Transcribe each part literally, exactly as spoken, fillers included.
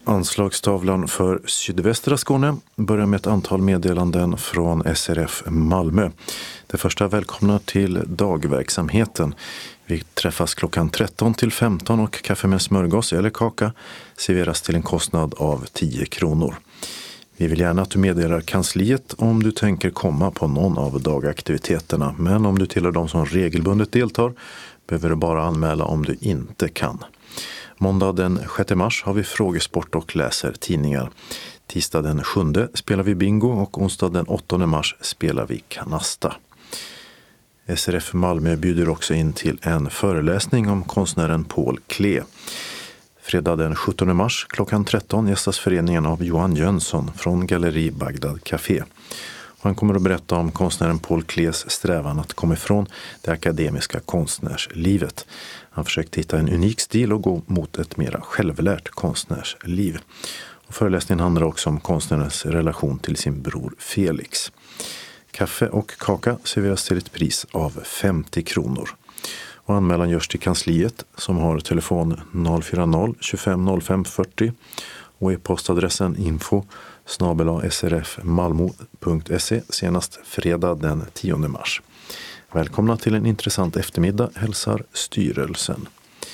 Anslagstavlan för sydvästra Skåne börjar med ett antal meddelanden från S R F Malmö. Det första välkomnar till dagverksamheten. Vi träffas klockan tretton till femton och kaffe med smörgås eller kaka serveras till en kostnad av tio kronor. Vi vill gärna att du meddelar kansliet om du tänker komma på någon av dagaktiviteterna, men om du tillhör de som regelbundet deltar behöver du bara anmäla om du inte kan. Måndag den sjätte mars har vi frågesport och läser tidningar. Tisdag den sjunde spelar vi bingo och onsdag den åttonde mars spelar vi kanasta. S R F Malmö bjuder också in till en föreläsning om konstnären Paul Klee. Fredag den sjuttonde mars klockan tretton gästas föreningen av Johan Jönsson från Galleri Bagdad Café. Han kommer att berätta om konstnären Paul Klees strävan att komma ifrån det akademiska konstnärslivet. Han försökte hitta en unik stil och gå mot ett mera självlärt konstnärsliv. Och föreläsningen handlar också om konstnärens relation till sin bror Felix. Kaffe och kaka serveras till ett pris av femtio kronor. Och anmälan görs till kansliet som har telefon noll fyra noll tjugofem noll fem fyrtio och e-postadressen info snabel-a srfmalmo punkt se senast fredag den tionde mars. Välkomna till en intressant eftermiddag, hälsar styrelsen.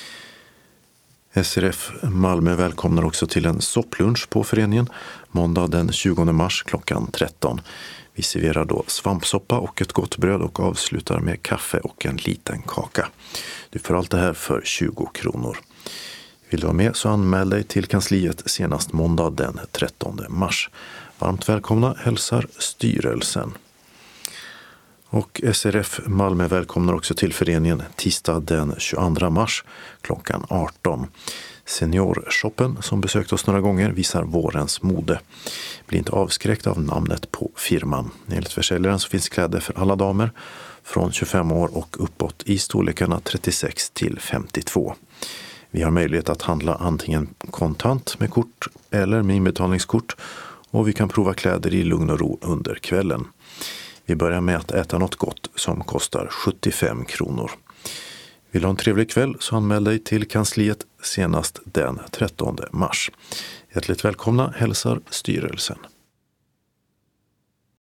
S R F Malmö välkomnar också till en sopplunch på föreningen måndag den tjugonde mars klockan tretton. Vi serverar då svampsoppa och ett gott bröd och avslutar med kaffe och en liten kaka. Du får allt det här för tjugo kronor. Vill du vara med så anmäl dig till kansliet senast måndag den trettonde mars. Varmt välkomna hälsar styrelsen. Och S R F Malmö välkomnar också till föreningen tisdag den tjugoandra mars klockan arton. Seniorshoppen som besökt oss några gånger visar vårens mode. Bli inte avskräckt av namnet på firman. Enligt försäljaren så finns kläder för alla damer från tjugofem år och uppåt i storlekarna trettiosex till femtiotvå. Vi har möjlighet att handla antingen kontant med kort eller med inbetalningskort och vi kan prova kläder i lugn och ro under kvällen. Vi börjar med att äta något gott som kostar sjuttiofem kronor. Vill du ha en trevlig kväll så anmäl dig till kansliet senast den trettonde mars. Hjärtligt välkomna hälsar styrelsen.